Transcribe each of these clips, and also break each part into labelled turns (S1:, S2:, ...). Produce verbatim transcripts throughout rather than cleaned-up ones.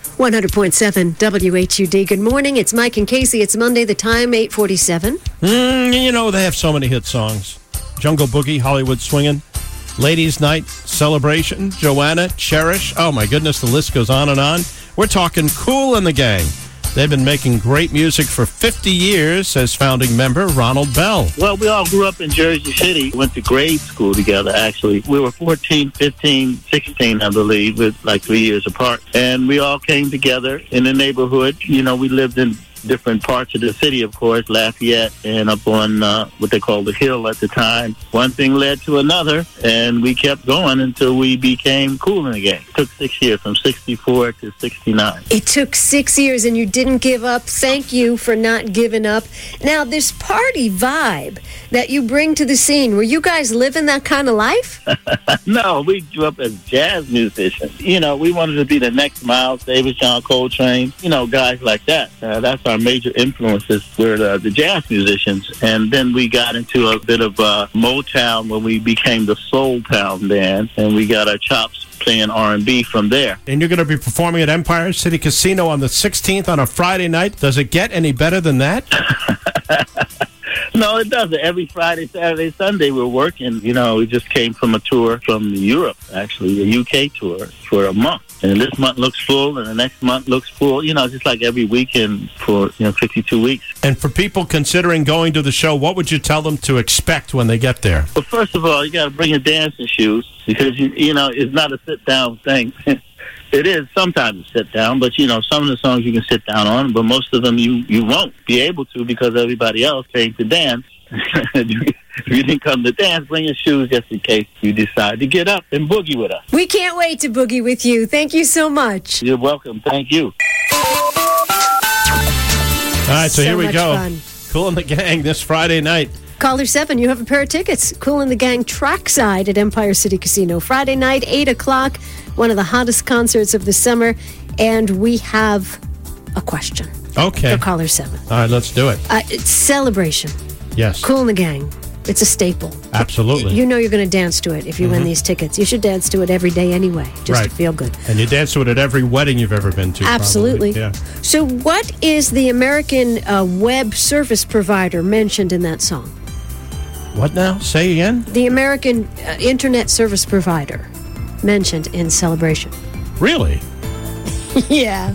S1: one hundred point seven W H U D. Good morning. It's Mike and Casey. It's Monday. The time, eight forty-seven.
S2: Mm, you know, they have so many hit songs. Jungle Boogie, Hollywood Swingin', Ladies Night, Celebration, Joanna, Cherish. Oh, my goodness, the list goes on and on. We're talking Kool and the Gang. They've been making great music for fifty years, says founding member Ronald Bell.
S3: Well, we all grew up in Jersey City, went to grade school together, actually. We were fourteen, fifteen, sixteen, I believe, with like three years apart. And we all came together in the neighborhood. You know, we lived in different parts of the city, of course, Lafayette and up on uh, what they called the Hill at the time. One thing led to another, and we kept going until we became Kool and the Gang. It took six years, from sixty-four to sixty-nine.
S1: It took six years, and you didn't give up. Thank you for not giving up. Now, this party vibe that you bring to the scene, were you guys living that kind of life?
S3: No, we grew up as jazz musicians. You know, we wanted to be the next Miles Davis, John Coltrane, you know, guys like that. Uh, that's our major influences were the, the jazz musicians. And then we got into a bit of uh, Motown when we became the Soul Town band, and we got our chops playing R and B from there.
S2: And you're going to be performing at Empire City Casino on the sixteenth on a Friday night. Does it get any better than that?
S3: No, it doesn't. Every Friday, Saturday, Sunday, we're working. You know, we just came from a tour from Europe, actually, a U K tour for a month. And this month looks full, and the next month looks full. You know, just like every weekend for, you know, fifty-two weeks.
S2: And for people considering going to the show, what would you tell them to expect when they get there?
S3: Well, first of all, you got to bring your dancing shoes because, you, you know, it's not a sit-down thing. It is sometimes a sit down, but, you know, some of the songs you can sit down on, but most of them you, you won't be able to because everybody else came to dance. If you didn't come to dance, bring your shoes just in case you decide to get up and boogie with us.
S1: We can't wait to boogie with you. Thank you so much.
S3: You're welcome. Thank you.
S2: All right, so,
S1: So
S2: here we
S1: much
S2: go.
S1: fun.
S2: Kool and the Gang this Friday night.
S1: Caller seven, you have a pair of tickets. Kool and the Gang trackside at Empire City Casino. Friday night, eight o'clock, one of the hottest concerts of the summer. And we have a question
S2: Okay.
S1: for caller seven.
S2: All right, let's do it.
S1: Uh, it's Celebration.
S2: Yes.
S1: Kool and the Gang. It's a staple.
S2: Absolutely.
S1: You know you're going to dance to it if you
S2: Mm-hmm.
S1: win these tickets. You should dance to it every day anyway, just
S2: Right.
S1: to feel good.
S2: And you dance to it at every wedding you've ever been to.
S1: Absolutely.
S2: Probably. Yeah.
S1: So what is the American uh, web service provider mentioned in that song?
S2: What now? Say again?
S1: The American uh, internet service provider mentioned in Celebration.
S2: Really?
S1: Yeah.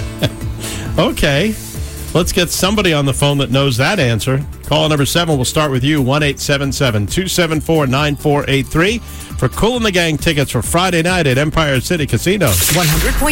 S2: Okay. Let's get somebody on the phone that knows that answer. Call number seven. We'll start with you. one eight seven seven, two seven four, nine four eight three for Kool and the Gang tickets for Friday night at Empire City Casino.
S4: one hundred